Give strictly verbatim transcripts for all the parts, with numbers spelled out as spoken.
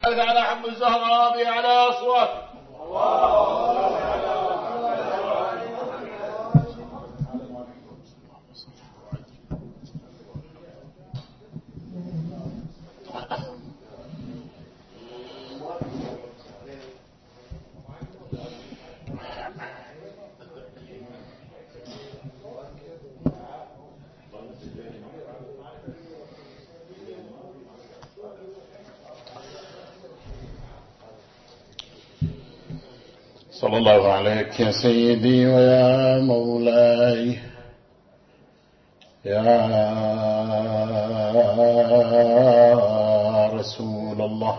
ذلك على حب الزهراء على أصوات صلى الله عليك يا سيدي ويا مولاي يا رسول الله.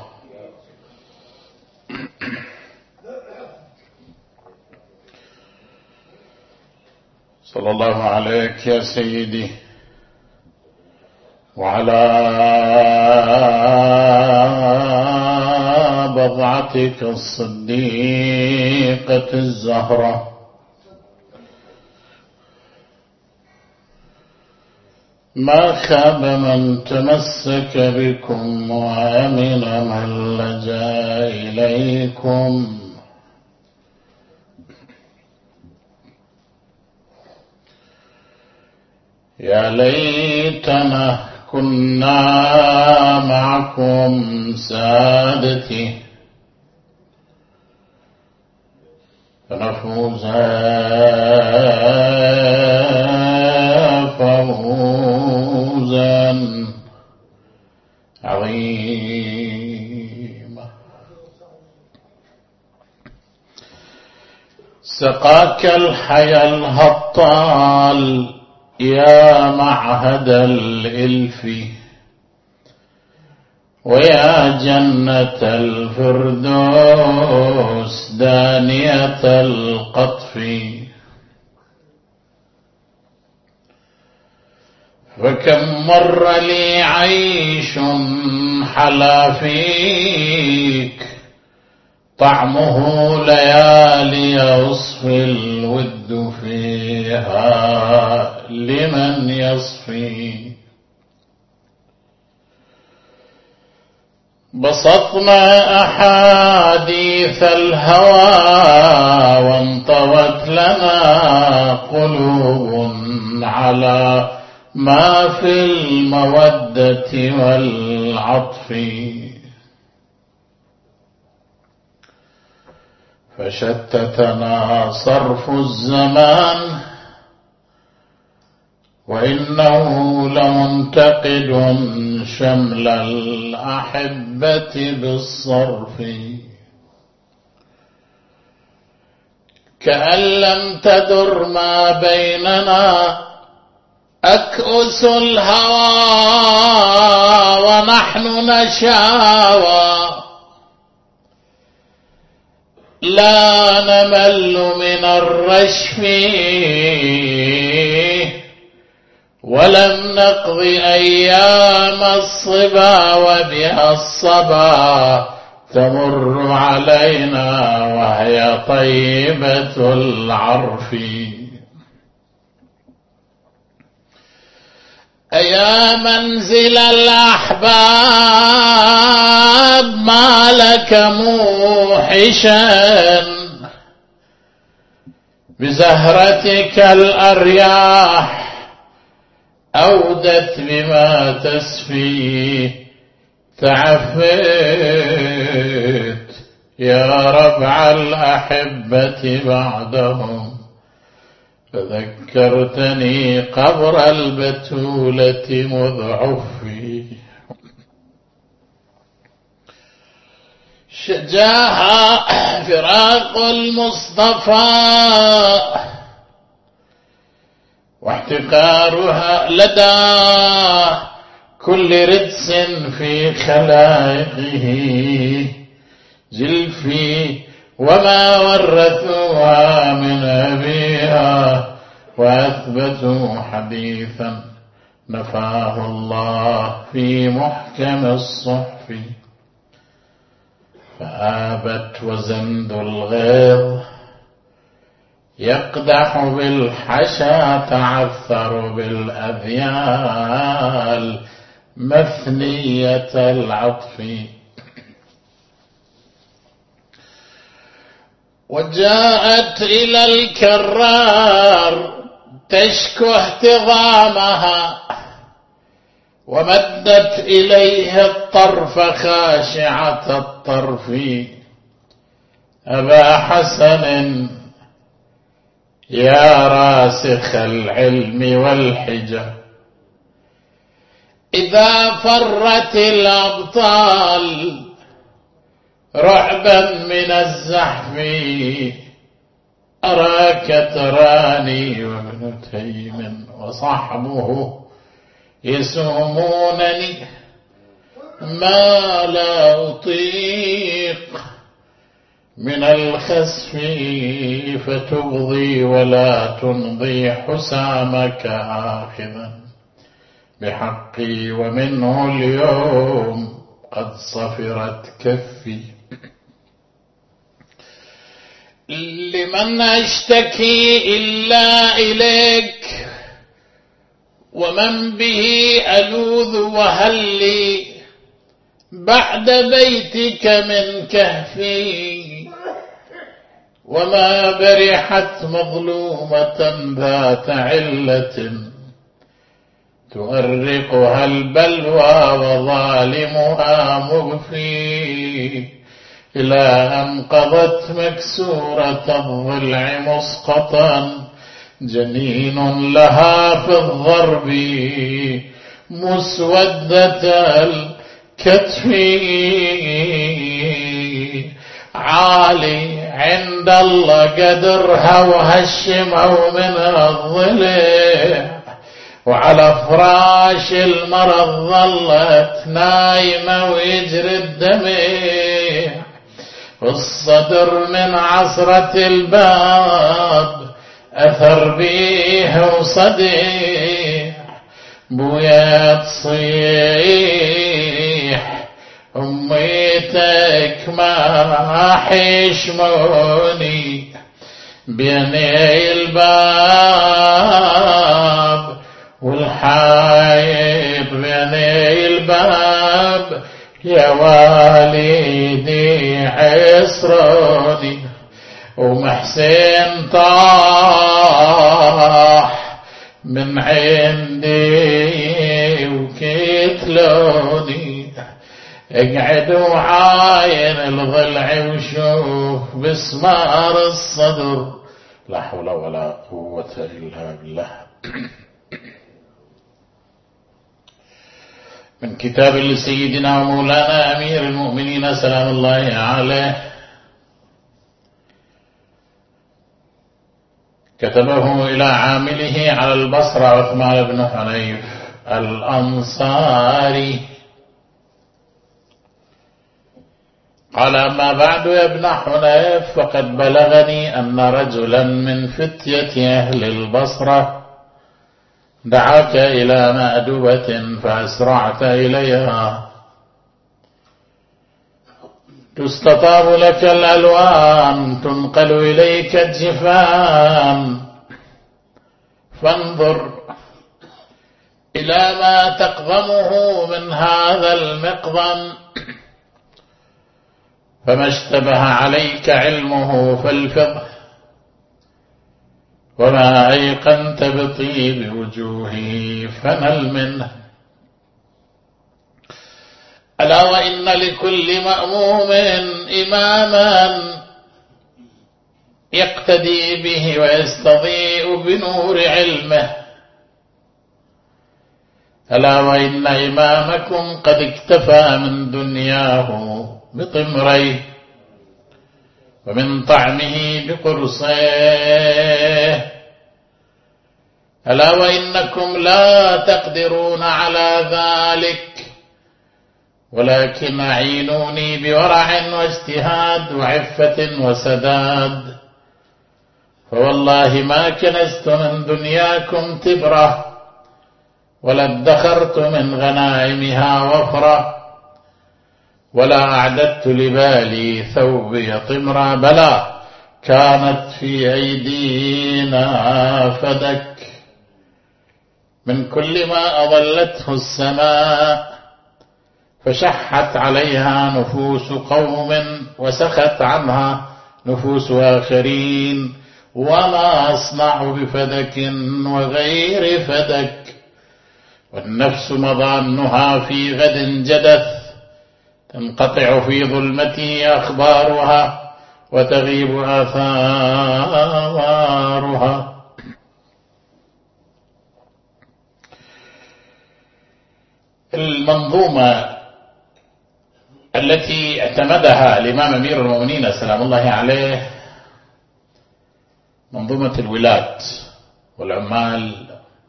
صلى الله عليك يا سيدي وعلى بضعتك الصديقة الزهرة ما خاب من تمسك بكم وأمن من لجأ إليكم. يا ليتنا كنا معكم سادتي فنفوز فوزا عظيما. سقاك الحيا الهطال يا معهد الإلف ويا جنة الفردوس دانية القطف. فكم مر لي عيش حلا فيك طعمه ليالي يصفي الود فيها لمن يصفي. بسطنا أحاديث الهوى وانطوت لنا قلوب على ما في المودة والعطف. فشتتنا صرف الزمان وإنه لمنتقد شمل الأحبة بالصرف. كأن لم تدر ما بيننا أكؤس الهوى ونحن نشاوى لا نمل من الرشف ولم نقض أيام الصبا وبها الصبا تمر علينا وهي طيبة العرف. أيا منزل الأحباب ما لك موحشا بزهرتك الأرياح أودت بما تسفي. تعفيت يا ربع الأحبة بعدهم فذكرتني قبر البتولة مذ عفي. شجاها فراق المصطفى واحتقارها لدى كل ردس في خلائقه زلفي وما ورثوها من أبيها وأثبتوا حديثا نفاه الله في محكم الصحف. فآبت وزند الغيظ يقدح بالحشا تعثر بالأذيال مثنية العطف. وجاءت إلى الكرار تشكو اهتضامها، ومدت إليه الطرف خاشعة الطرف. أبا حسن يا راسخ العلم والحجة، إذا فرت الأبطال رعبا من الزحف، أراك تراني وابن تيم وصحبه يسومونني ما لا أطيق من الخسف، فتبضي ولا تمضي حسامك آخذا بحقي، ومنه اليوم قد صفرت كفي. لمن أشتكي إلا إليك، ومن به ألوذ، وهل لي بعد بيتك من كهفي. وما برحت مظلومة ذات علة تؤرقها البلوى، وظالمها مغفي، إلى أن قضت مكسورة الضلع مسقطا، جنين لها في الضرب مسودة الكتف. عالي عند الله قدرها وهالشمع من الضلع، وعلى فراش المرض ظلت نايمة ويجري الدمع، والصدر من عصرة الباب أثر بيه وصديع. بويا تصيح أميتك ما حيشموني، بيني الباب والحايط بيني الباب، يا والدي عسروني. ومحسن طاح من عندي وكتلوني، اقعد وعاين الضلع وشوف بسمار الصدر. لا حول ولا قوة إلا بالله. من كتاب لسيدنا ومولانا أمير المؤمنين سلام الله عليه، كتبه إلى عامله على البصرة عثمان بن حنيف الأنصاري، قال: أما بعد يا ابن حنيف، فقد بلغني أن رجلا من فتية أهل البصرة دعاك إلى مأدبة فأسرعت إليها، تستطاب لك الألوان، تنقل إليك الجفان، فانظر إلى ما تقضمه من هذا المقضم، فما اشتبه عليك علمه فالفظه، وما أيقنت بطيب وجوهه فنل منه. ألا وإن لكل مأموم إماما يقتدي به ويستضيء بنور علمه. ألا وإن إمامكم قد اكتفى من دنياه بطمريه، ومن طعمه بقرصه. ألا وإنكم لا تقدرون على ذلك، ولكن أعينوني بورع واجتهاد وعفة وسداد، فوالله ما كنست من دنياكم تبرة، ولا ادخرت من غنائمها وفرة، ولا أعددت لبالي ثوبي طمرا، بلى كانت في أيدينا فدك من كل ما أضلته السماء، فشحت عليها نفوس قوم وسخت عنها نفوس آخرين، وما أصنع بفدك وغير فدك، والنفس مضانها في غد جدث، تنقطع في ظلمته أخبارها وتغيب آثارها. المنظومة التي اعتمدها الإمام أمير المؤمنين سلام الله عليه منظومة الولاة والعمال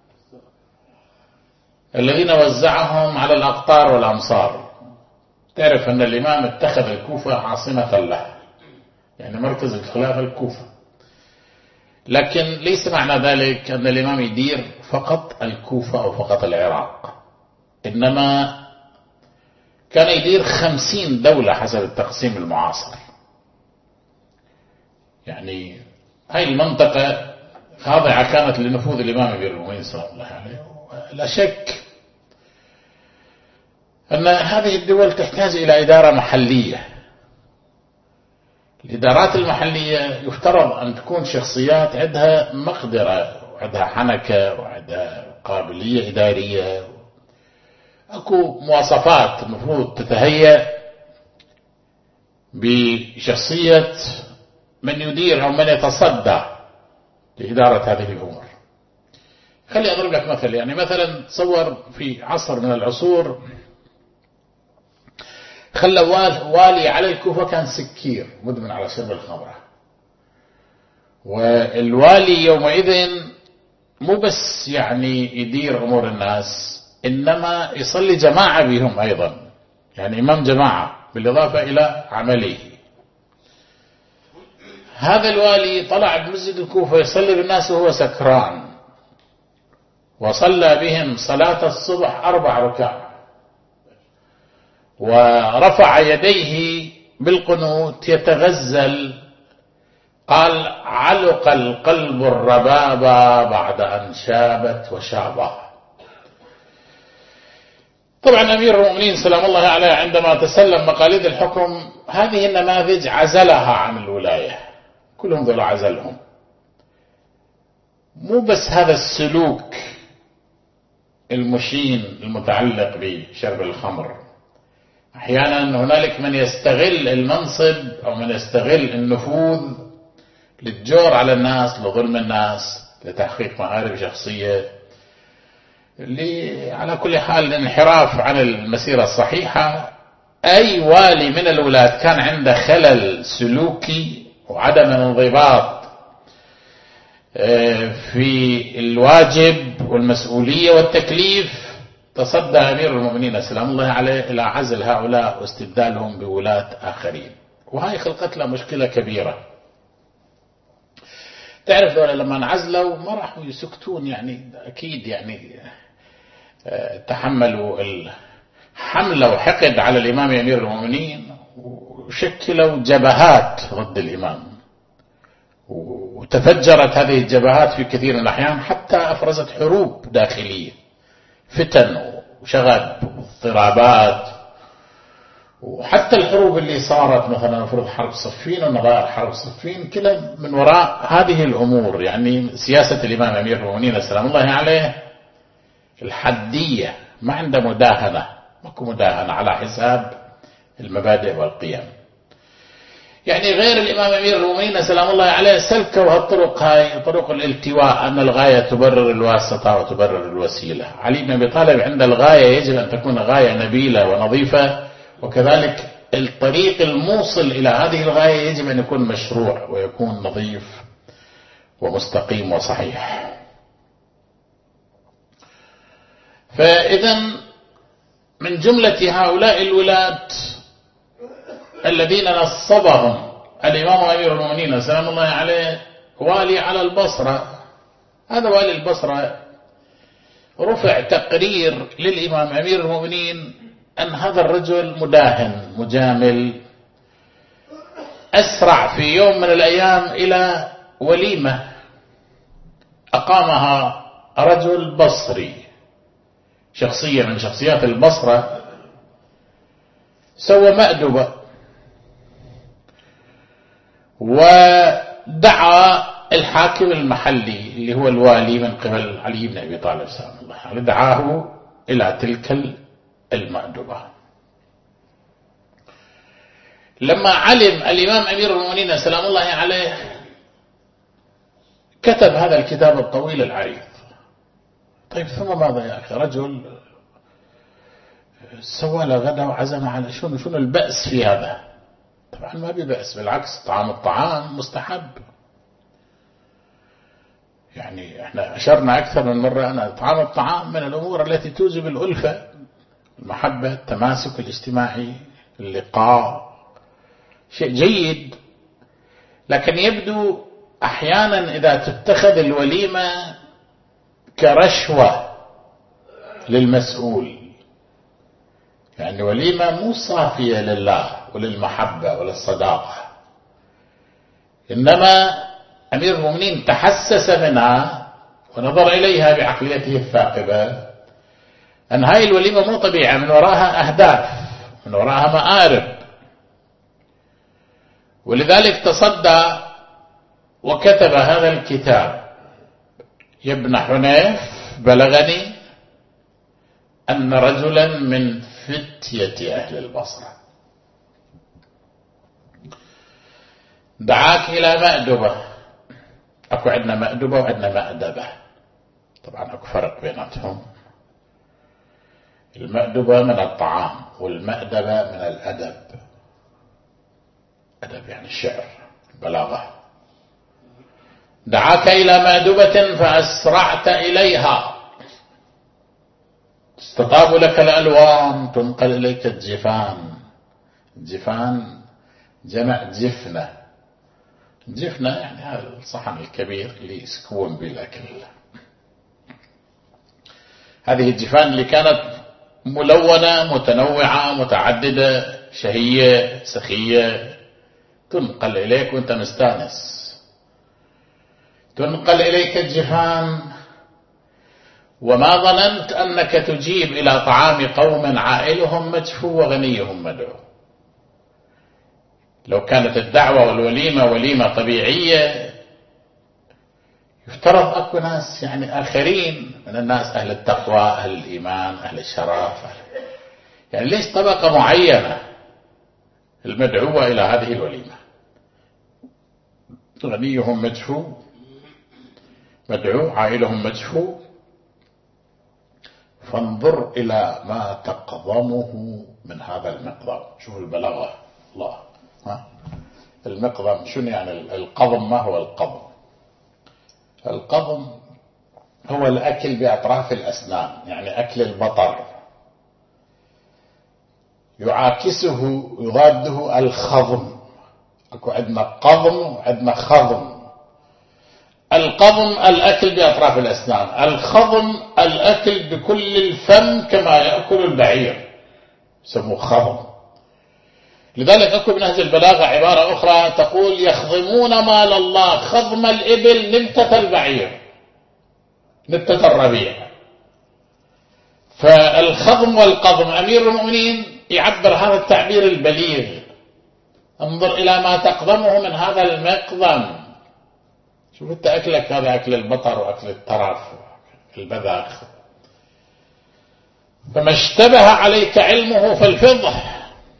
الذين وزعهم على الأقطار والأمصار. تعرف أن الإمام اتخذ الكوفة عاصمة له، يعني مركز الخلافة الكوفة، لكن ليس معنى ذلك أن الإمام يدير فقط الكوفة أو فقط العراق، إنما كان يدير خمسين دولة حسب التقسيم المعاصر. يعني هاي المنطقة خاضعة كانت لنفوذ الإمام أمير المؤمنين صلى الله عليه. لا شك أن هذه الدول تحتاج إلى إدارة محلية. الإدارات المحلية يفترض أن تكون شخصيات عندها مقدرة وعندها حنكة وعندها قابلية إدارية، أكو مواصفات المفروض تتهيأ بشخصية من يدير أو من يتصدى لإدارة هذه الأمور. خلي أضرب لك مثل، يعني مثلا تصور في عصر من العصور خلى والي على الكوفة كان سكير مدمن على شرب الخمرة، والوالي يومئذ مو بس يعني يدير أمور الناس، إنما يصلي جماعة بهم أيضا، يعني إمام جماعة بالإضافة إلى عمله. هذا الوالي طلع بمسجد الكوفة يصلي بالناس وهو سكران، وصلى بهم صلاة الصبح أربع ركع، ورفع يديه بالقنوت يتغزل، قال: علق القلب الربابة بعد أن شابت وشابه. طبعا أمير المؤمنين سلام الله عليه عندما تسلم مقاليد الحكم هذه النماذج عزلها عن الولاية، كلهم ذولا عزلهم. مو بس هذا السلوك المشين المتعلق بشرب الخمر، أحيانا هنالك من يستغل المنصب أو من يستغل النفوذ للجور على الناس، لظلم الناس، لتحقيق مآرب شخصية، على كل حال الانحراف عن المسيرة الصحيحة. أي والي من الولاة كان عنده خلل سلوكي وعدم انضباط في الواجب والمسؤولية والتكليف، تصدى أمير المؤمنين سلام الله عليه إلى عزل هؤلاء واستبدالهم بولاة آخرين، وهي خلقت له مشكلة كبيرة. تعرف دولة لما انعزلوا ما راحوا يسكتون، يعني أكيد يعني تحملوا الحملة وحقد على الإمام أمير المؤمنين، وشكلوا جبهات ضد الإمام، وتفجرت هذه الجبهات في كثير من الأحيان حتى أفرزت حروب داخلية، فتن وشغب واضطرابات. وحتى الحروب اللي صارت مثلا نفرض حرب صفين ونظائر حرب صفين كلها من وراء هذه الأمور. يعني سياسة الإمام أمير المؤمنين سلام الله عليه الحدية، ما عنده مداهنة، ماكو مداهنة على حساب المبادئ والقيم. يعني غير الإمام أمير المؤمنين سلام الله عليه سلكوا هالطرق، هاي طرق الالتواء، أن الغاية تبرر الواسطة وتبرر الوسيلة. علي بن أبي طالب عند الغاية يجب أن تكون غاية نبيلة ونظيفة، وكذلك الطريق الموصل إلى هذه الغاية يجب أن يكون مشروع ويكون نظيف ومستقيم وصحيح. فإذا من جملة هؤلاء الولاة الذين نصبهم الإمام أمير المؤمنين سلام الله عليه والي على البصرة، هذا والي البصرة رفع تقرير للإمام أمير المؤمنين أن هذا الرجل مداهن مجامل. أسرع في يوم من الأيام إلى وليمة أقامها رجل بصري، شخصية من شخصيات البصرة، سوى مأدبة ودعا الحاكم المحلي اللي هو الوالي من قبل علي بن أبي طالب سلام الله عليه، دعاه إلى تلك المأدبة. لما علم الإمام أمير المؤمنين سلام الله عليه كتب هذا الكتاب الطويل العريض. طيب ثم ماذا يا أخي؟ رجل سوى له غدا وعزم على شنو شنو البأس في هذا؟ طبعا ما ببأس، بالعكس طعام الطعام مستحب. يعني احنا أشرنا أكثر من مرة أن طعام الطعام من الأمور التي توجب الألفة، المحبة، التماسك الاجتماعي، اللقاء، شيء جيد. لكن يبدو أحيانا إذا تتخذ الوليمة كرشوة للمسؤول، يعني وليمة مو صافية لله وللمحبة وللصداقة، إنما أمير المؤمنين تحسس منها ونظر إليها بعقليته الثاقبة أن هاي الوليمة مو طبيعة، من وراها أهداف، من وراها مآرب. ولذلك تصدى وكتب هذا الكتاب: يا ابن حنيف، بلغني أن رجلا من فتية أهل البصرة دعاك إلى مأدبة. أكو عندنا مأدبة وعندنا مأدبة، طبعا أكو فرق بيناتهم. المأدبة من الطعام والمأدبة من الأدب. أدب يعني الشعر، البلاغة. دعاك إلى مأدبة فأسرعت إليها، تستطاب لك الألوان، تنقل إليك الجفان. الجفان جمع جفنة. جفنة يعني هذا الصحن الكبير اللي يسكون به الأكل. هذه الجفان اللي كانت ملونة متنوعة متعددة شهية سخية، تنقل إليك وانت مستانس. تنقل إليك الجفان، وما ظننت أنك تجيب إلى طعام قوم عائلهم مجفو وغنيهم مدعو. لو كانت الدعوة والوليمة وليمة طبيعية يفترض أكو ناس يعني آخرين من الناس، أهل التقوى، أهل الإيمان، أهل الشرف، أهل يعني ليش طبقة معينة المدعوة إلى هذه الوليمة؟ غنيهم مجفو مدعو، عائلهم مجفو. فانظر إلى ما تقضمه من هذا المقضم. شوف البلاغة، الله. ها؟ المقضم شنو يعني القضم؟ ما هو القضم؟ القضم هو الأكل بأطراف الأسنان، يعني أكل البطر. يعاكسه يضاده الخضم. أكو عندنا قضم وعندنا خضم. القضم الأكل بأطراف الأسنان، الخضم الأكل بكل الفم كما يأكل البعير، يسموه خضم. لذلك أكو بنهج البلاغة عبارة أخرى تقول: يخضمون مال الله خضم الإبل نبتة البعير، نبتة الربيع. فالخضم والقضم أمير المؤمنين يعبر هذا التعبير البليغ: انظر إلى ما تقضمه من هذا المقضم. شوف انت أكلك هذا أكل البطر وأكل الترف البذاخ. فما اشتبه عليك علمه فالفضح،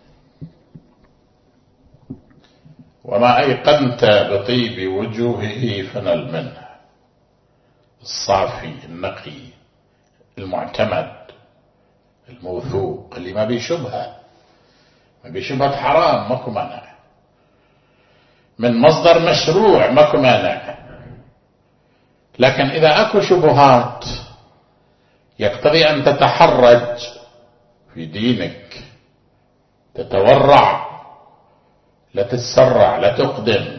وما أيقنت بطيب وجوهه فنل منه. الصافي النقي المعتمد الموثوق اللي ما بيشبهه، ما بيشبهه حرام ماكو مانع، من مصدر مشروع ماكو مانع. لكن إذا أكو شبهات يقتضي أن تتحرج في دينك، تتورع، لا تتسرع، لا تقدم.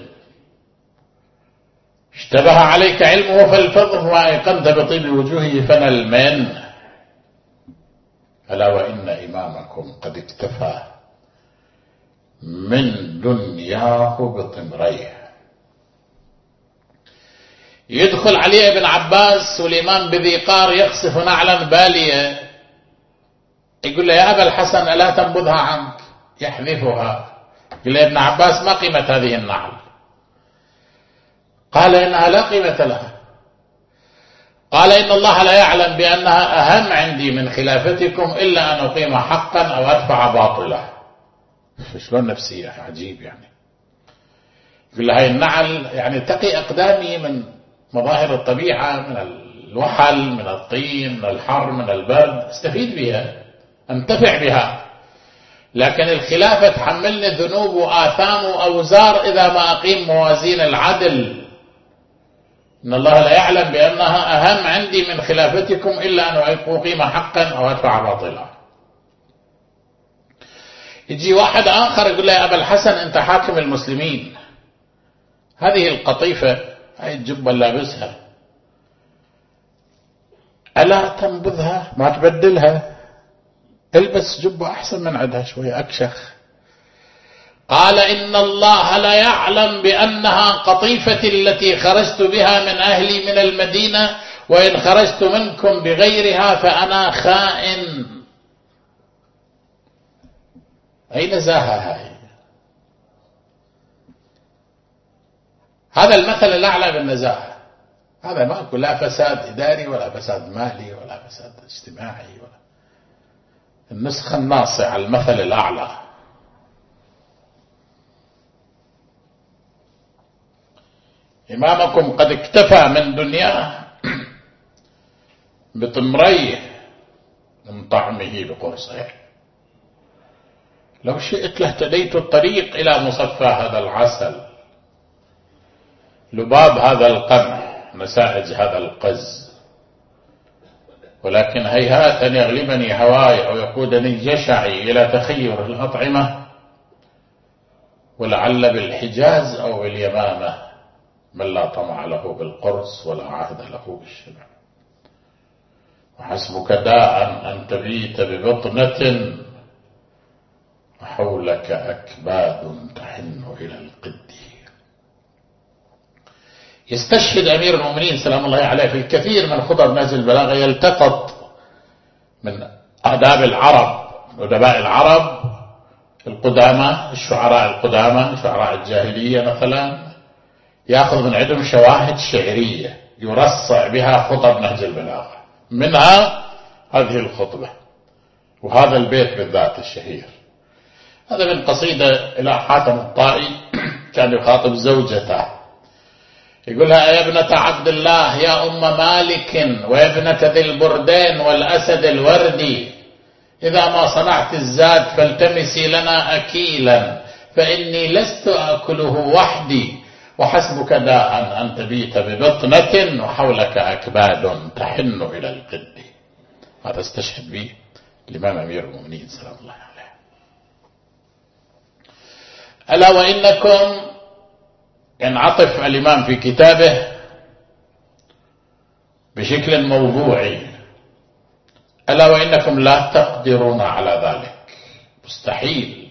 اشتبه عليك علمه فالفضل، وأيقنت بطيب وجوهه فنل منه. ألا وإن إمامكم قد اكتفى من دنياه بطمريه. يدخل علي بن عباس والإمام بذي قار يقصف نعلا بالية، يقول له: يا أبا الحسن ألا تنبذها عنك؟ يحذفها. يقول له: يا ابن عباس ما قيمة هذه النعل؟ قال إنها لا قيمة لها. قال إن الله لا يعلم بأنها أهم عندي من خلافتكم إلا أن أقيم حقا أو أدفع باطلا. شلون نفسية عجيب يعني. يقول هاي النعل يعني تقي أقدامي من مظاهر الطبيعة، من الوحل، من الطين، من الحر، من البرد، استفيد بها، أنتفع بها. لكن الخلافة تحملني ذنوب وآثام وأوزار إذا ما أقيم موازين العدل. إن الله لا يعلم بأنها أهم عندي من خلافتكم إلا أن أقيم حقا أو أدفع باطلا. يجي واحد آخر يقول له يا أبا الحسن أنت حاكم المسلمين، هذه القطيفة هاي الجبة اللي لابسها ألا تنبذها ما تبدلها، البس جبة أحسن من عندها شوية أكشخ. قال إن الله لا يعلم بأنها قطيفتي التي خرجت بها من أهلي من المدينة، وإن خرجت منكم بغيرها فأنا خائن. أي نزاهة هاي؟ هذا المثل الأعلى بالنزاهة. هذا ما أقول لا فساد إداري ولا فساد مالي ولا فساد اجتماعي ولا النسخة الناصعة، المثل الأعلى. إمامكم قد اكتفى من دنياه بطمريه من طعمه بقرصه، لو شئت لاهتديت الطريق إلى مصفى هذا العسل، لباب هذا القمح، نسائج هذا القز، ولكن هيهات أن يغلبني هواي أو يقودني جشعي إلى تخير الأطعمة، ولعل بالحجاز أو باليمامة من لا طمع له بالقرص ولا عهد له بالشبع. وحسبك داء أن تبيت ببطنة وحولك أكباد تحن إلى القد. يستشهد أمير المؤمنين سلام الله عليه في الكثير من خطب نهج البلاغة، يلتقط من آداب العرب، أدباء العرب القدامى، الشعراء القدامى، شعراء الجاهلية مثلا، يأخذ من عندهم شواهد شعرية يرصع بها خطب نهج البلاغة، منها هذه الخطبة وهذا البيت بالذات الشهير. هذا من قصيدة إلى حاتم الطائي كان يخاطب زوجته، يقولها يا ابنة عبد الله يا أم مالك ويا ابنة ذي البردين والأسد الوردي، إذا ما صنعت الزاد فالتمسي لنا أكيلا، فإني لست أكله وحدي، وحسبك داء أن تبيت ببطنة وحولك أكباد تحن إلى القد. هذا استشهد به الإمام أمير المؤمنين سلام الله عليه. ألا وإنكم، ينعطف الإمام في كتابه بشكل موضوعي، ألا وإنكم لا تقدرون على ذلك، مستحيل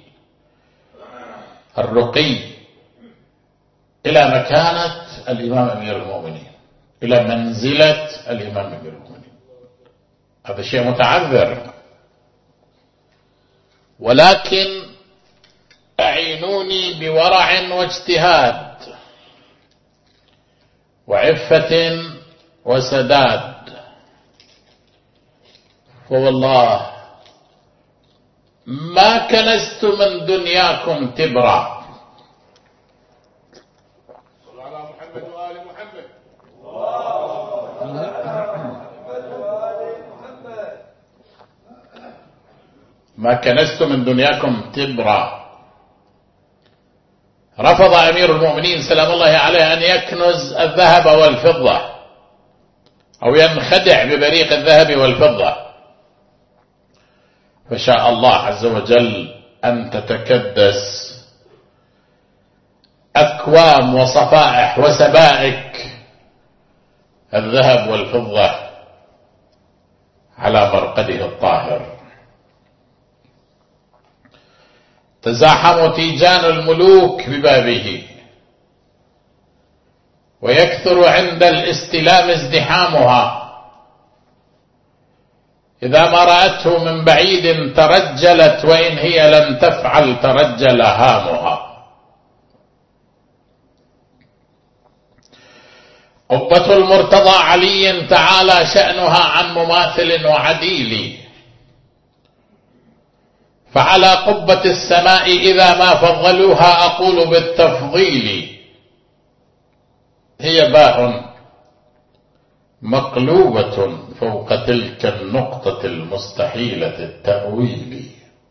الرقي إلى مكانة الإمام أمير المؤمنين، إلى منزلة الإمام أمير المؤمنين، هذا شيء متعذر. ولكن أعينوني بورع واجتهاد وعفة وسداد، فوالله ما كنست من دنياكم تبرا. صلى على محمد وآل محمد. ما كنست من دنياكم تبرا. رفض أمير المؤمنين سلام الله عليه أن يكنز الذهب والفضة أو ينخدع ببريق الذهب والفضة، فشاء الله عز وجل أن تتكدس أكوام وصفائح وسبائك الذهب والفضة على مرقده الطاهر. تزاحم تيجان الملوك ببابه، ويكثر عند الاستلام ازدحامها، إذا ما رأته من بعيد ترجلت، وإن هي لم تفعل ترجل هامها. قبة المرتضى علي تعالى شأنها عن مماثل وعديل، فعلى قبة السماء إذا ما فضلوها أقول بالتفضيل، هي باء مقلوبة فوق تلك النقطة المستحيلة التأويل.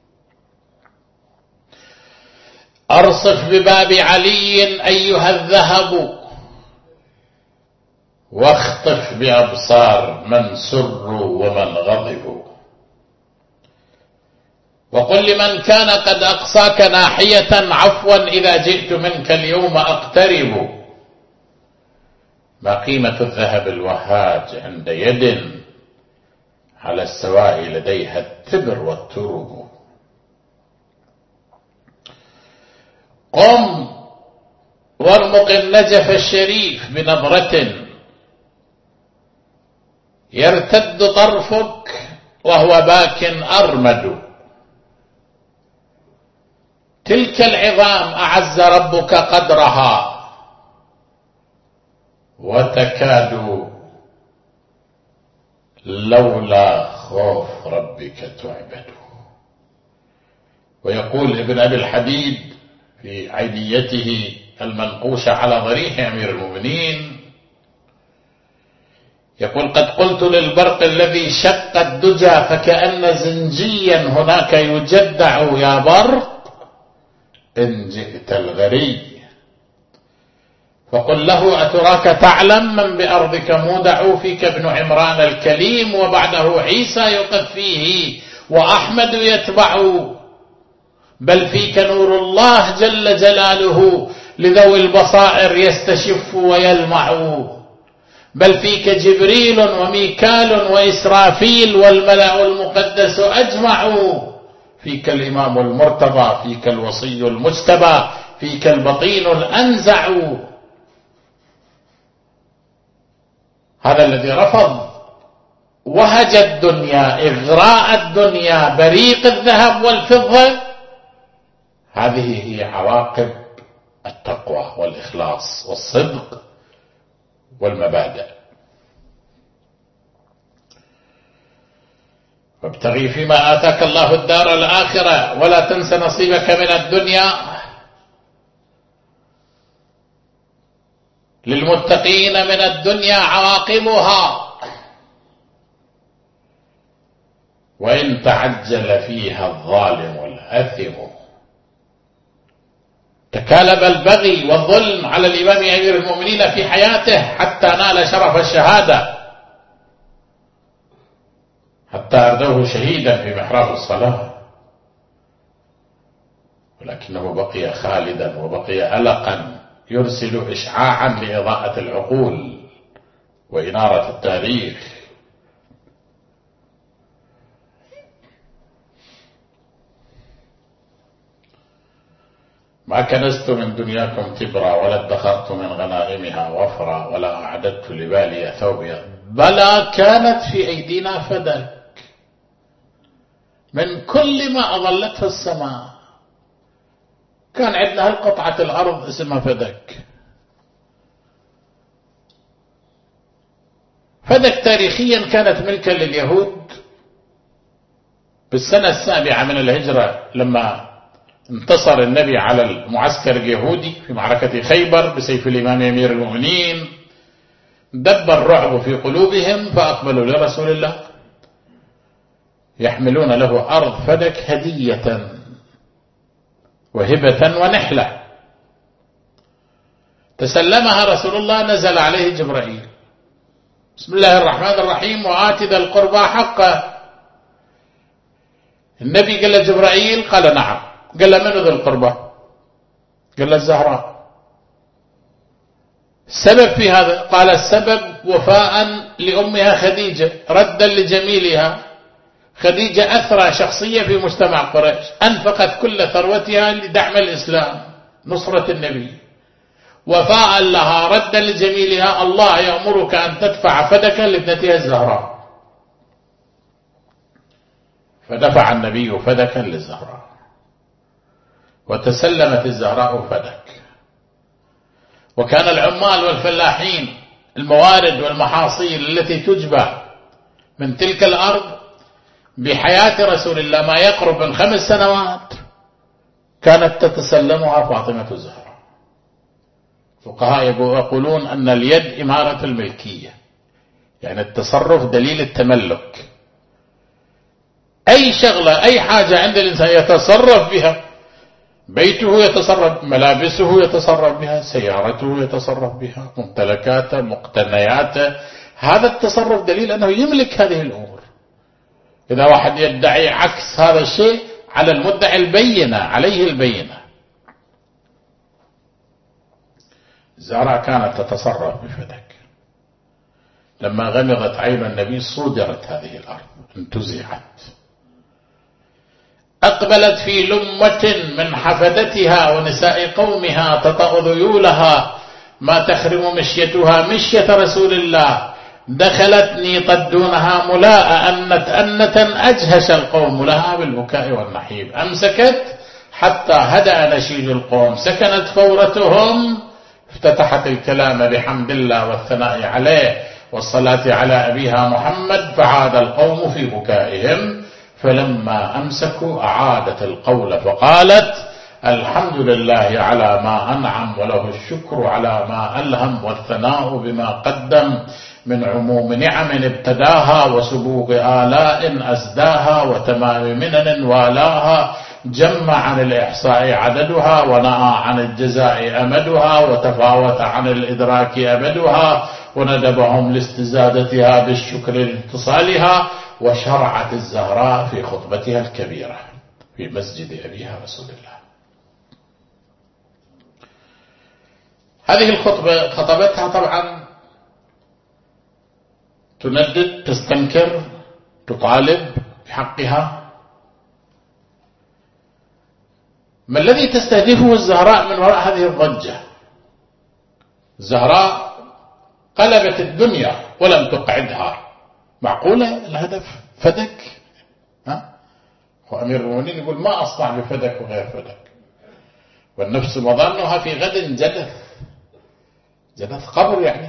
أرصف بباب علي أيها الذهب، واخطف بأبصار من سروا ومن غضبوا، وقل لمن كان قد أقصاك ناحية عفوا إذا جئت منك اليوم أقترب، ما قيمة الذهب الوهاج عند يد على السواء لديها التبر والترب. قم وارمق النجف الشريف بنظرة يرتد طرفك وهو باك أرمد، تلك العظام أعز ربك قدرها وتكاد لولا خوف ربك تعبد. ويقول ابن أبي الحديد في عيديته المنقوشة على ضريح أمير المؤمنين، يقول قد قلت للبرق الذي شق الدجى فكأن زنجيا هناك يجدع يا برق إن جئت الغري، فقل له أتراك تعلم من بأرضك مودع فيك ابن عمران الكليم وبعده عيسى يقفيه وأحمد يتبع، بل فيك نور الله جل جلاله لذوي البصائر يستشف ويلمع، بل فيك جبريل وميكال وإسرافيل والملأ المقدس أجمع، فيك الإمام المرتضى فيك الوصي المجتبى فيك البطين الأنزع. هذا الذي رفض وهج الدنيا إغراء الدنيا بريق الذهب والفضة، هذه هي عواقب التقوى والإخلاص والصدق والمبادئ. وابتغي فيما آتاك الله الدار الآخرة ولا تنس نصيبك من الدنيا، للمتقين من الدنيا عواقبها، وإن تعجل فيها الظالم الأثم. تكالب البغي والظلم على الإمام أمير المؤمنين في حياته حتى نال شرف الشهادة، حتى أردوه شهيدا في محراب الصلاة، ولكنه بقي خالدا وبقي ألقا يرسل إشعاعا لإضاءة العقول وإنارة التاريخ. ما كنزت من دنياكم تبرا ولا ادخرت من غنائمها وفرا ولا أعددت لبالي ثوبي، بلى كانت في أيدينا فدك من كل ما أظلته السماء. كان عندنا هالقطعة الأرض اسمها فدك. فدك تاريخيا كانت ملكا لليهود بالسنة السابعة من الهجرة، لما انتصر النبي على المعسكر اليهودي في معركة خيبر بسيف الإمام أمير المؤمنين، دب الرعب في قلوبهم فأقبلوا لرسول الله يحملون له أرض فدك هدية وهبة ونحلة. تسلمها رسول الله، نزل عليه جبرائيل بسم الله الرحمن الرحيم وآت ذا القربى حقه. النبي قال لجبرائيل قال نعم. قال له من ذو القربى؟ قال له الزهراء. السبب في هذا؟ قال السبب وفاء لأمها خديجة ردا لجميلها. خديجة أثرى شخصية في مجتمع قريش، أنفقت كل ثروتها لدعم الإسلام نصرة النبي، وفاء لها ردا لجميلها الله يأمرك أن تدفع فدكا لابنتها الزهراء. فدفع النبي فدكا للزهراء وتسلمت الزهراء فدك. وكان العمال والفلاحين الموارد والمحاصيل التي تجبى من تلك الأرض بحياة رسول الله ما يقرب من خمس سنوات كانت تتسلمها فاطمة الزهراء. الفقهاء يقولون أن اليد إمارة الملكية، يعني التصرف دليل التملك. أي شغلة أي حاجة عند الإنسان يتصرف بها، بيته يتصرف، ملابسه يتصرف بها، سيارته يتصرف بها، ممتلكاته، مقتنياته، هذا التصرف دليل أنه يملك هذه الأمور. إذا واحد يدعي عكس هذا الشيء على المدعي البينة، عليه البينة. الزهراء كانت تتصرف بفدك. لما غمضت عين النبي صودرت هذه الأرض، انتزعت، أقبلت في لمة من حفدتها ونساء قومها تطأ ذيولها ما تخرم مشيتها مشية رسول الله. دخلت نيطت دونها ملاء أنت أنة أجهش القوم لها بالبكاء والنحيب. أمسكت حتى هدأ نشيج القوم، سكنت فورتهم، افتتحت الكلام بحمد الله والثناء عليه والصلاة على أبيها محمد، فعاد القوم في بكائهم. فلما أمسكوا أعادت القول فقالت الحمد لله على ما أنعم وله الشكر على ما ألهم والثناء بما قدم من عموم نعم ابتداها وسبوغ آلاء أسداها وتمام منن والاها. جمع عن الإحصاء عددها ونأى عن الجزاء أمدها وتفاوت عن الإدراك أبدها وندبهم لاستزادتها بالشكر لاتصالها. وشرعت الزهراء في خطبتها الكبيرة في مسجد أبيها رسول الله. هذه الخطبة خطبتها طبعا تندد، تستنكر، تطالب بحقها. ما الذي تستهدفه الزهراء من وراء هذه الضجة؟ الزهراء قلبت الدنيا ولم تقعدها. معقولة الهدف فدك؟ ها؟ وأمير المؤمنين يقول ما أصنع بفدك وغير فدك، والنفس مظنها في غد جدث. جدث قبر، يعني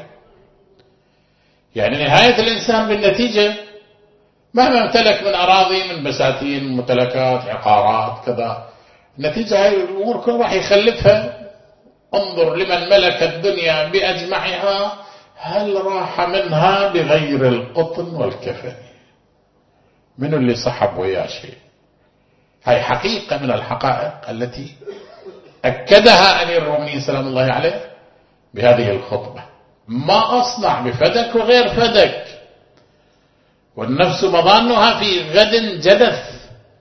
يعني نهاية الإنسان بالنتيجة مهما امتلك من أراضي، من بساتين، ممتلكات، عقارات، كذا، النتيجة هاي الأمور كلها راح يخلفها. انظر لمن ملك الدنيا بأجمعها هل راح منها بغير القطن والكفن؟ من اللي صحب وياه شيء؟ هاي حقيقة من الحقائق التي أكدها أمير المؤمنين سلام الله عليه بهذه الخطبة. ما أصنع بفدك وغير فدك، والنفس مظانها في غد جدث.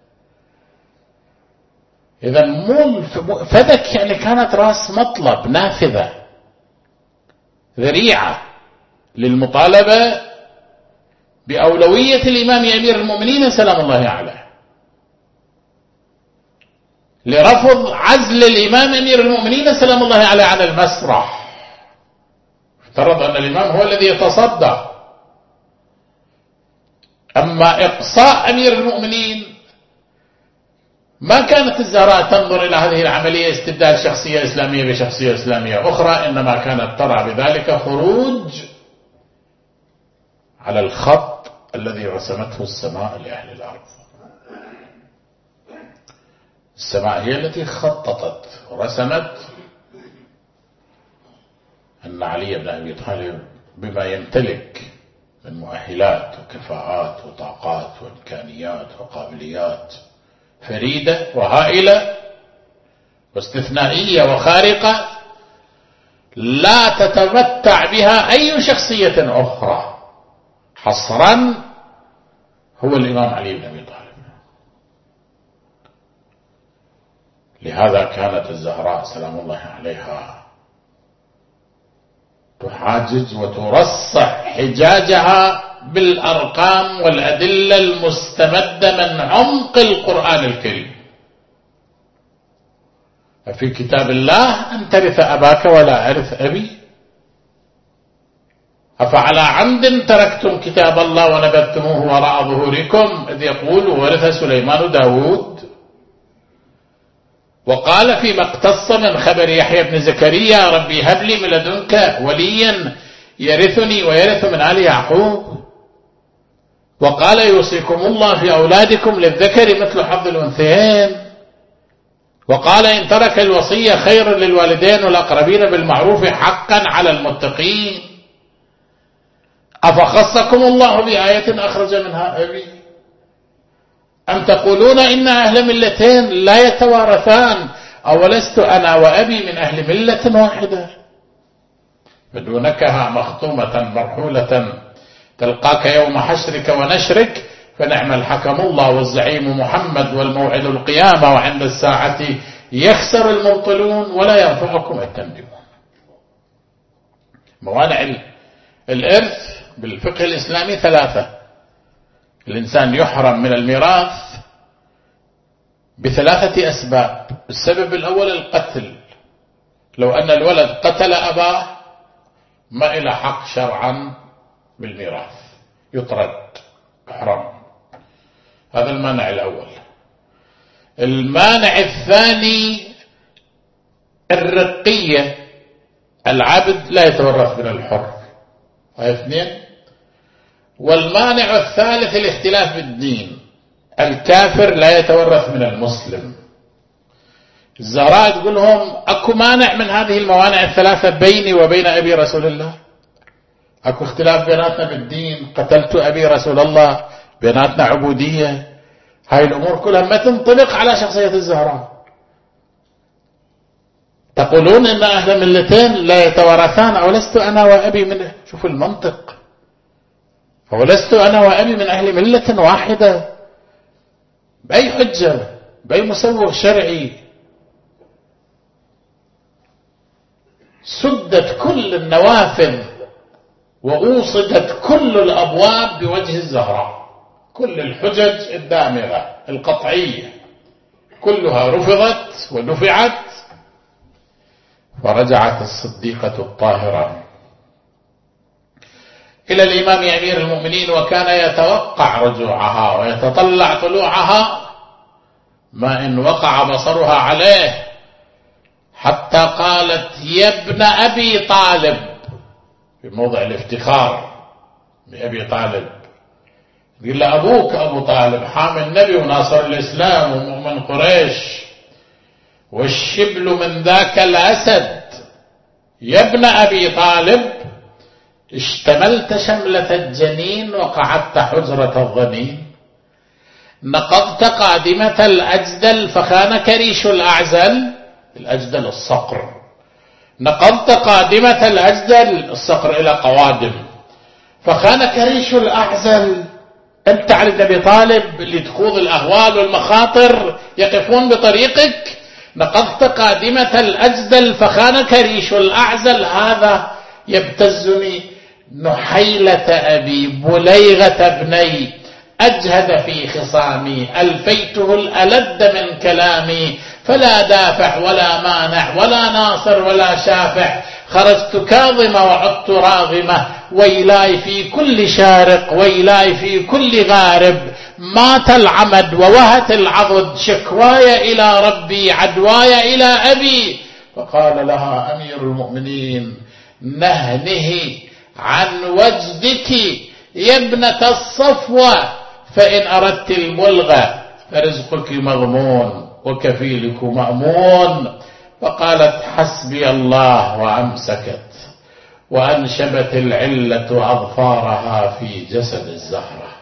إذا مو فدك يعني كانت رأس مطلب، نافذة، ذريعة للمطالبة بأولوية الإمام أمير المؤمنين سلام الله عليه، لرفض عزل الإمام أمير المؤمنين سلام الله عليه عن المسرح. افترض أن الإمام هو الذي يتصدى. أما إقصاء أمير المؤمنين ما كانت الزهراء تنظر إلى هذه العملية استبدال شخصية إسلامية بشخصية إسلامية أخرى، إنما كانت ترى بذلك خروج على الخط الذي رسمته السماء لأهل الأرض. السماء هي التي خططت ورسمت أن علي بن أبي طالب بما يمتلك من مؤهلات وكفاءات وطاقات وإمكانيات وقابليات فريدة وهائلة واستثنائية وخارقة لا تتمتع بها أي شخصية أخرى، حصرا هو الإمام علي بن أبي طالب. لهذا كانت الزهراء سلام الله عليها تحاجج وترصع حجاجها بالأرقام والأدلة المستمدة من عمق القرآن الكريم. ففي كتاب الله أن ترث أباك ولا أرث أبي، أفعلى عمد تركتم كتاب الله ونبذتموه وراء ظهوركم إذ يقول ورث سليمان داود. وقال فيما اقتص من خبر يحيى بن زكريا ربي هب لي من لدنك وليا يرثني ويرث من آل يعقوب. وقال يوصيكم الله في أولادكم للذكر مثل حظ الأنثيين. وقال إن ترك الوصية خير للوالدين والأقربين بالمعروف حقا على المتقين. أفخصكم الله بآية أخرج منها أبي أم تقولون إن أهل ملتين لا يتوارثان أولست أنا وأبي من أهل ملة واحدة. بدونكها مخطومة مرحولة تلقاك يوم حشرك ونشرك فنعم الحكم الله والزعيم محمد والموعد القيامة وعند الساعة يخسر المبطلون ولا ينفعكم التندمون. موانع الإرث بالفقه الإسلامي ثلاثة. الإنسان يحرم من الميراث بثلاثة أسباب. السبب الأول القتل. لو أن الولد قتل أباه ما إلى حق شرعا بالميراث، يطرد، يحرم. هذا المانع الأول. المانع الثاني الرقية، العبد لا يتورث من الحر. هاي اثنين. والمانع الثالث الاختلاف بالدين، الكافر لا يتورث من المسلم. الزهراء تقول لهم اكو مانع من هذه الموانع الثلاثة بيني وبين ابي رسول الله؟ اكو اختلاف بيناتنا بالدين، قتلت ابي رسول الله، بيناتنا عبودية. هاي الامور كلها ما تنطبق على شخصية الزهراء. تقولون ان اهل ملتين لا يتوارثان اولست انا وابي من، شوفوا المنطق، اولست انا وابي من اهل ملة واحدة. باي حجة؟ باي مسوغ شرعي؟ سدت كل النوافذ وأوصدت كل الأبواب بوجه الزهراء. كل الحجج الدامغة القطعية كلها رفضت ودفعت، فرجعت الصديقة الطاهرة إلى الإمام أمير المؤمنين، وكان يتوقع رجوعها ويتطلع طلوعها، ما إن وقع بصرها عليه، حتى قالت يا ابن أبي طالب، في موضع الافتخار بأبي طالب. قال له أبوك أبو طالب حامي النبي وناصر الإسلام ومؤمن قريش، والشبل من ذاك الأسد. يا ابن أبي طالب اشتملت شملة الجنين وقعدت حجرة الظنين، نقضت قادمة الأجدل فخانك ريش الأعزل. الأجدل الصقر، نقضت قادمة الأجدل، الصقر إلى قوادم، فخانك ريش الأعزل. أنت على أبي طالب اللي تخوض الأهوال والمخاطر يقفون بطريقك. نقضت قادمة الأجدل فخانك ريش الأعزل، هذا يبتزني نحيلة أبي بليغة ابني، أجهد في خصامي ألفيته الألد من كلامي، فلا دافع ولا مانع ولا ناصر ولا شافع، خرجت كاظمة وعدت راغمة، ويلاي في كل شارق ويلاي في كل غارب، مات العمد ووهت العضد، شكواي إلى ربي عدواي إلى أبي. فقال لها أمير المؤمنين نهنه عن وجدك يا ابنة الصفوة، فإن أردت الملغى فرزقك مضمون وكفيلك مأمون. فقالت حسبي الله وأمسكت، وأنشبت العلة أظفارها في جسد الزهرة.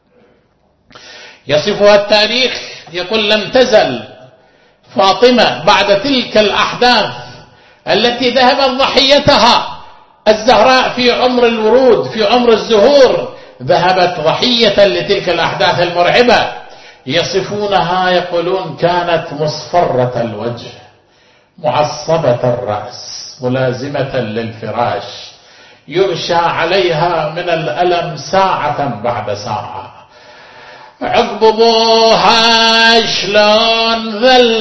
يصفها التاريخ يقول لم تزل فاطمة بعد تلك الأحداث التي ذهبت ضحيتها الزهراء في عمر الورود، في عمر الزهور، ذهبت ضحية لتلك الأحداث المرعبة. يصفونها يقولون كانت مصفرة الوجه، معصبة الرأس، ملازمة للفراش، يغشى عليها من الألم ساعة بعد ساعة. عقب ابوها شلون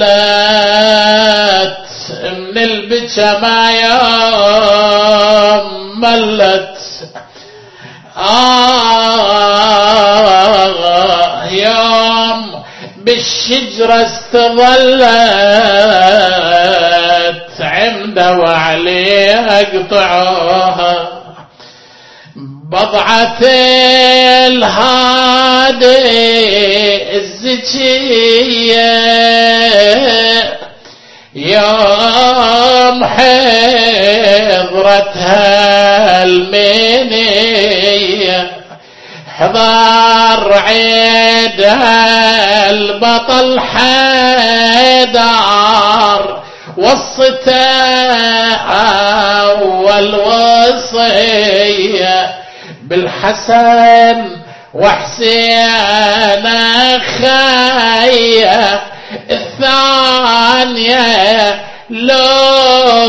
ذلت من البكا ما يوم ملت، آه يوم بالشجرة استظلت عمده وعليه اقطعوها، بضعة الهادي الزكية يوم حضرتها المنية حضر عيدها البطل حيدر وصته أول وصية بالحسن وحسين خاية الثانية لو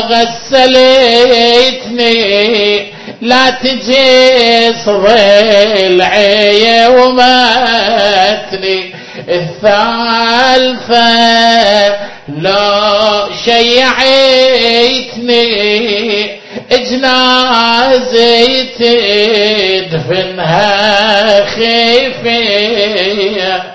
غسلتني لا تجي ضلعي وماتني الثالثة لو شيعتني جنازتي تدفنها خفية.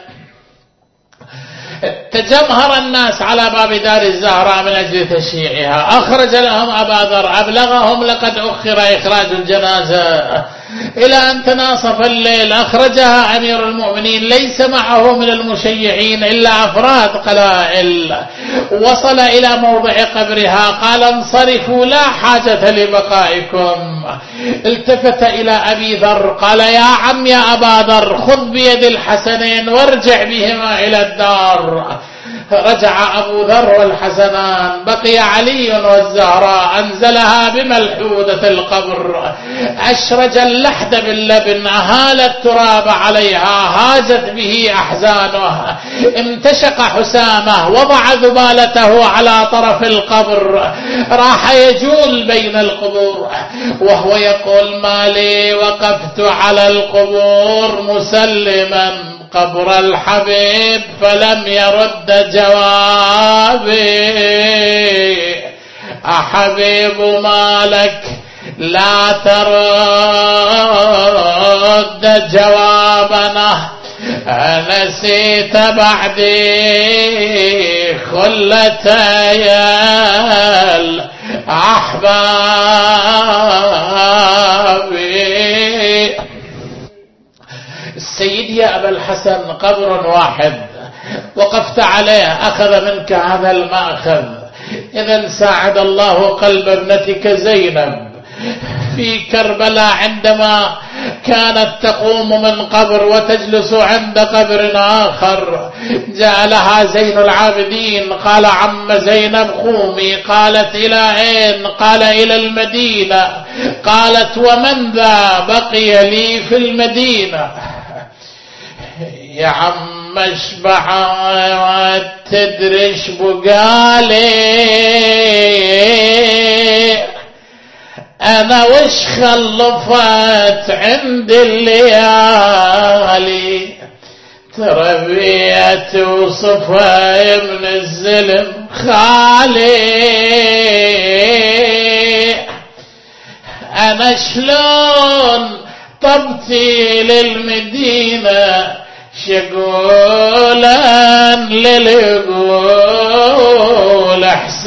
تجمهر الناس على باب دار الزهراء من أجل تشييعها. أخرج لهم أبا ذر أبلغهم لقد أخر إخراج الجنازة إلى أن تناصف الليل. أخرجها أمير المؤمنين ليس معه من المشيعين إلا أفراد قلائل. وصل إلى موضع قبرها قال انصرفوا لا حاجة لبقائكم. التفت إلى أبي ذر قال يا عم يا أبا ذر خذ بيد الحسنين وارجع بهما إلى الدار. رجع أبو ذر والحسنان بقي علي والزهراء أنزلها بملحودة القبر أشرج اللحد باللبن أهال التراب عليها هاجت به أحزانه امتشق حسامه وضع ذبالته على طرف القبر راح يجول بين القبور وهو يقول ما لي وقفت على القبور مسلما قبر الحبيب فلم يرد جوابي أحبيب مالك لا ترد جوابنا نسيت بعدي خلتي الأحباب. السيد يا أبا الحسن قبر واحد وقفت عليه أخذ منك هذا المأخذ إذا ساعد الله قلب ابنتك زينب في كربلاء عندما كانت تقوم من قبر وتجلس عند قبر آخر جاء لها زين العابدين قال عم زينب قومي قالت إلى أين قال إلى المدينة قالت ومن ذا بقي لي في المدينة يا عم اشبع تدرش بقالي أنا وش خلفت عند الليالي تربيت وصفا من الزلم خالي أنا شلون طبتي للمدينة شقولا للقول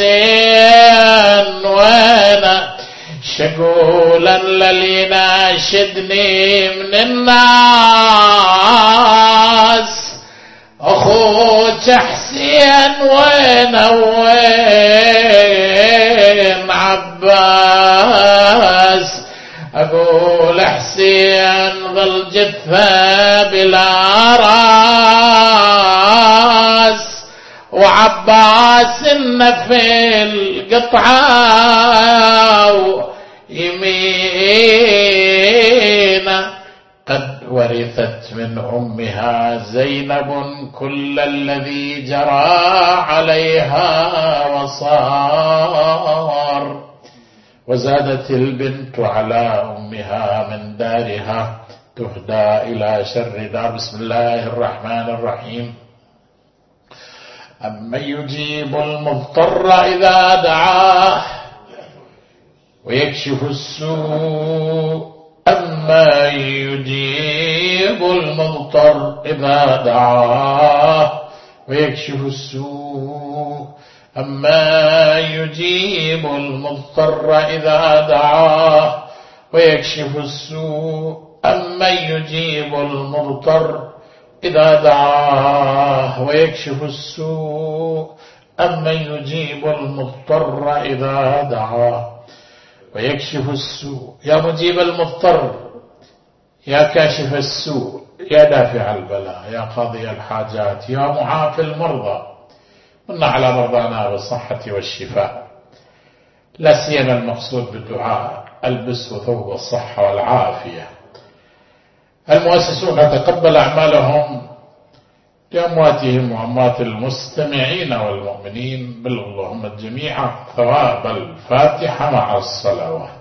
حسين وانا شقولا للي ناشدني من الناس اخوك حسين وين وين عباس اقول حسين ظل جثة بلا راس وعباس في القطعة يمينا قد ورثت من أمها زينب كل الذي جرى عليها وصار وزادت البنت على أمها من دارها تهدى إلى شر دار. بسم الله الرحمن الرحيم. أمن يجيب المضطر إذا دعاه ويكشف السوء أمن يجيب المضطر إذا دعاه ويكشف السوء أما يجيب المضطر إذا دعاه ويكشف السوء أمن يجيب المضطر إذا دعاه ويكشف السوء أمن يجيب المضطر إذا دعاه ويكشف السوء. يا مجيب المضطر، يا كاشف السوء، يا دافع البلاء، يا قاضي الحاجات، يا معافي المرضى، قلنا على مرضانا بالصحة والشفاء. لا سيما المقصود بالدعاء البسوا ثوب الصحة والعافية. المؤسسون تقبل أعمالهم لأمواتهم وأموات المستمعين والمؤمنين. بلغ اللهم الجميع ثواب الفاتحة مع الصلوات.